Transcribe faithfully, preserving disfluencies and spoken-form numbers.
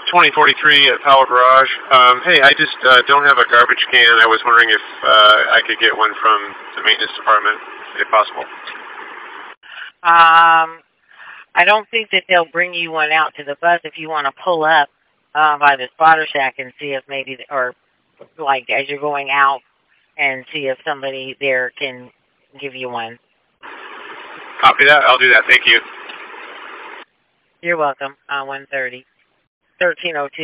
twenty forty-three at Powell Garage. Um, hey, I just uh, don't have a garbage can. I was wondering if uh, I could get one from the maintenance department, if possible. Um, I don't think that they'll bring you one out to the bus. If you want to pull up uh, by the spotter shack and see if maybe, or like as you're going out, and see if somebody there can give you one. Copy that. I'll do that. Thank you. You're welcome. Uh, one thirty. thirteen oh two.